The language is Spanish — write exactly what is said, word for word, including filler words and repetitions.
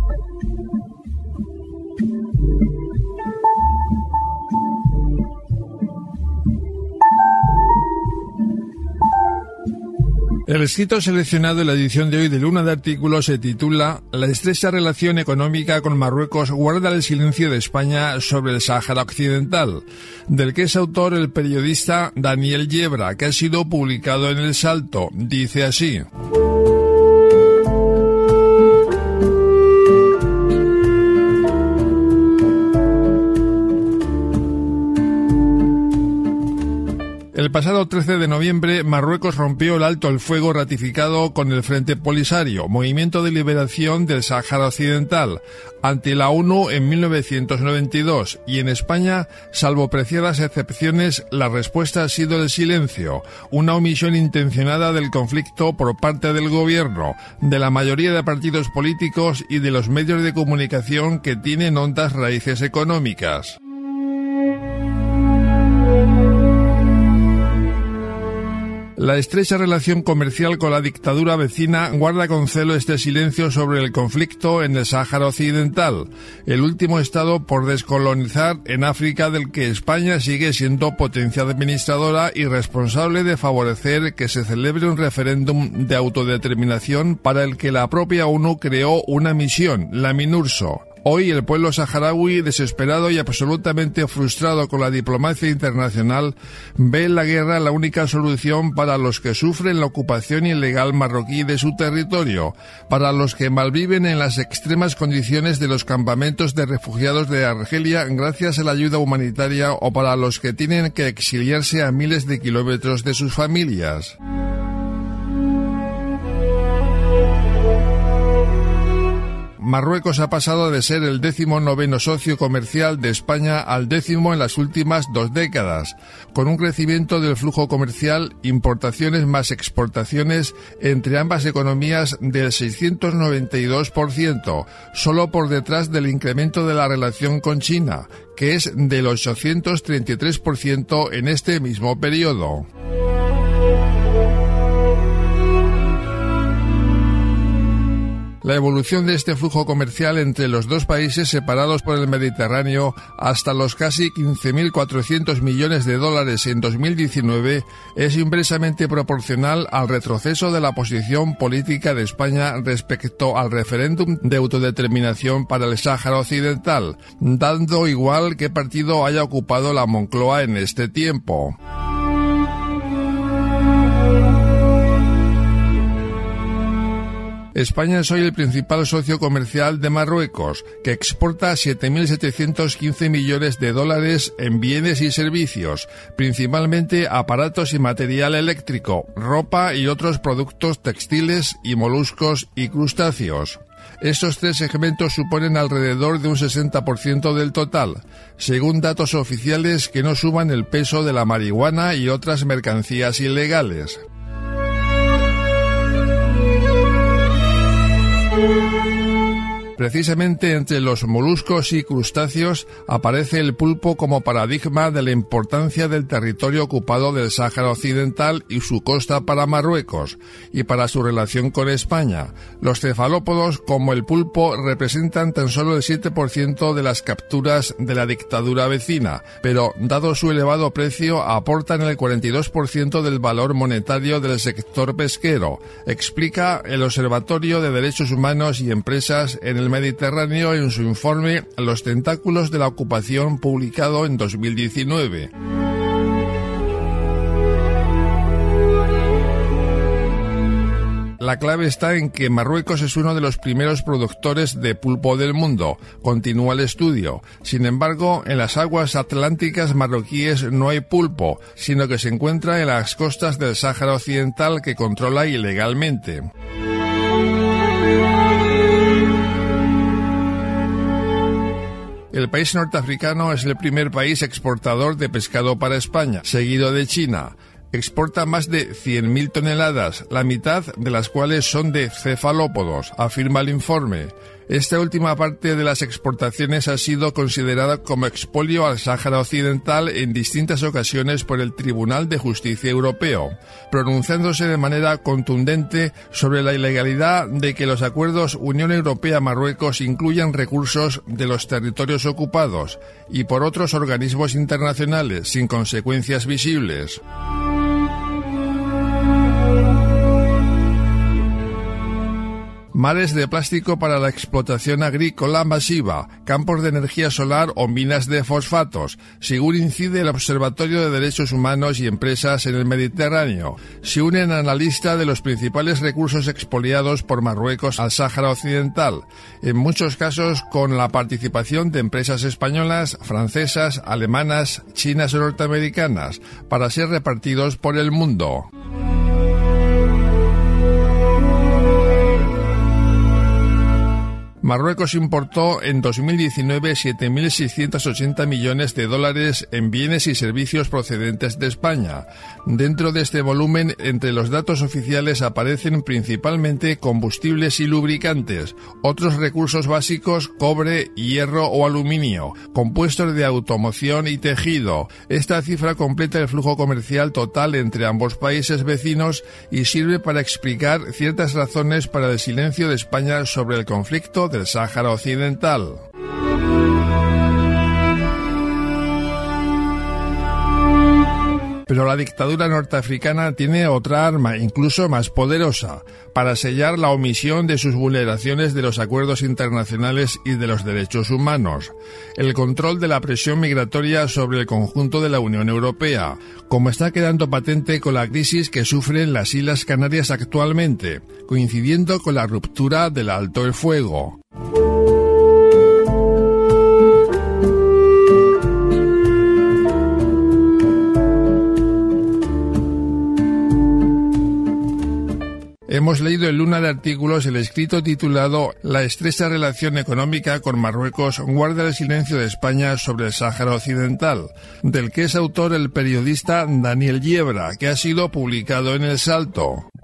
El escrito seleccionado en la edición de hoy de Luna de Artículos se titula «La estrecha relación económica con Marruecos guarda el silencio de España sobre el Sáhara Occidental», del que es autor el periodista Daniel Yebra, que ha sido publicado en El Salto. Dice así: El pasado trece de noviembre, Marruecos rompió el alto el fuego ratificado con el Frente Polisario, Movimiento de Liberación del Sáhara Occidental, ante la ONU en mil novecientos noventa y dos, y en España, salvo preciadas excepciones, la respuesta ha sido el silencio, una omisión intencionada del conflicto por parte del gobierno, de la mayoría de partidos políticos y de los medios de comunicación que tienen hondas raíces económicas. La estrecha relación comercial con la dictadura vecina guarda con celo este silencio sobre el conflicto en el Sáhara Occidental, el último estado por descolonizar en África del que España sigue siendo potencia administradora y responsable de favorecer que se celebre un referéndum de autodeterminación para el que la propia ONU creó una misión, la MINURSO. Hoy el pueblo saharaui, desesperado y absolutamente frustrado con la diplomacia internacional, ve en la guerra la única solución para los que sufren la ocupación ilegal marroquí de su territorio, para los que malviven en las extremas condiciones de los campamentos de refugiados de Argelia gracias a la ayuda humanitaria o para los que tienen que exiliarse a miles de kilómetros de sus familias. Marruecos ha pasado de ser el décimo noveno socio comercial de España al décimo en las últimas dos décadas, con un crecimiento del flujo comercial, importaciones más exportaciones entre ambas economías del seiscientos noventa y dos por ciento, solo por detrás del incremento de la relación con China, que es del ochocientos treinta y tres por ciento en este mismo periodo. La evolución de este flujo comercial entre los dos países separados por el Mediterráneo hasta los casi quince mil cuatrocientos millones de dólares en dos mil diecinueve es inversamente proporcional al retroceso de la posición política de España respecto al referéndum de autodeterminación para el Sáhara Occidental, dando igual qué partido haya ocupado la Moncloa en este tiempo. España es hoy el principal socio comercial de Marruecos, que exporta siete mil setecientos quince millones de dólares en bienes y servicios, principalmente aparatos y material eléctrico, ropa y otros productos textiles y moluscos y crustáceos. Estos tres segmentos suponen alrededor de un sesenta por ciento del total, según datos oficiales que no suman el peso de la marihuana y otras mercancías ilegales. Precisamente entre los moluscos y crustáceos aparece el pulpo como paradigma de la importancia del territorio ocupado del Sáhara Occidental y su costa para Marruecos, y para su relación con España. Los cefalópodos, como el pulpo, representan tan solo el siete por ciento de las capturas de la dictadura vecina, pero, dado su elevado precio, aportan el cuarenta y dos por ciento del valor monetario del sector pesquero, explica el Observatorio de Derechos Humanos y Empresas en el Mediterráneo en su informe Los tentáculos de la ocupación, publicado en dos mil diecinueve. La clave está en que Marruecos es uno de los primeros productores de pulpo del mundo, continúa el estudio. Sin embargo, en las aguas atlánticas marroquíes no hay pulpo, sino que se encuentra en las costas del Sáhara Occidental, que controla ilegalmente. El país norteafricano es el primer país exportador de pescado para España, seguido de China. Exporta más de cien mil toneladas, la mitad de las cuales son de cefalópodos, afirma el informe. Esta última parte de las exportaciones ha sido considerada como expolio al Sáhara Occidental en distintas ocasiones por el Tribunal de Justicia Europeo, pronunciándose de manera contundente sobre la ilegalidad de que los acuerdos Unión Europea-Marruecos incluyan recursos de los territorios ocupados y por otros organismos internacionales sin consecuencias visibles. Mares de plástico para la explotación agrícola masiva, campos de energía solar o minas de fosfatos, según incide el Observatorio de Derechos Humanos y Empresas en el Mediterráneo. Se unen a la lista de los principales recursos expoliados por Marruecos al Sáhara Occidental, en muchos casos con la participación de empresas españolas, francesas, alemanas, chinas o norteamericanas, para ser repartidos por el mundo. Marruecos importó en dos mil diecinueve siete mil seiscientos ochenta millones de dólares en bienes y servicios procedentes de España. Dentro de este volumen, entre los datos oficiales aparecen principalmente combustibles y lubricantes, otros recursos básicos, cobre, hierro o aluminio, compuestos de automoción y tejido. Esta cifra completa el flujo comercial total entre ambos países vecinos y sirve para explicar ciertas razones para el silencio de España sobre el conflicto del Sáhara Occidental. Pero la dictadura norteafricana tiene otra arma, incluso más poderosa, para sellar la omisión de sus vulneraciones de los acuerdos internacionales y de los derechos humanos: el control de la presión migratoria sobre el conjunto de la Unión Europea, como está quedando patente con la crisis que sufren las Islas Canarias actualmente, coincidiendo con la ruptura del alto el fuego. Hemos leído en Luna de Artículos el escrito titulado «La estrecha relación económica con Marruecos guarda el silencio de España sobre el Sáhara Occidental», del que es autor el periodista Daniel Yebra, que ha sido publicado en El Salto.